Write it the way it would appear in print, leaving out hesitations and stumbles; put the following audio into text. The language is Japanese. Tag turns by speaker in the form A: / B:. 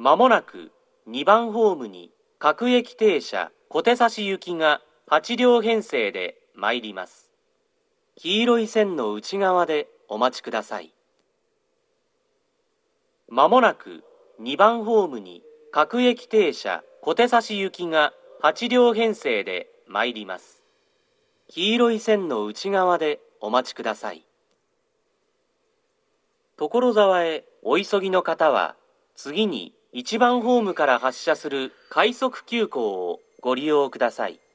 A: まもなく2番ホームに各駅停車小手差行きが8両編成で参ります。黄色い線の内側でお待ちください。まもなく2番ホームに各駅停車小手差行きが8両編成で参ります。黄色い線の内側でお待ちください。所沢へお急ぎの方は、次に1番ホームから発車する快速急行をご利用ください。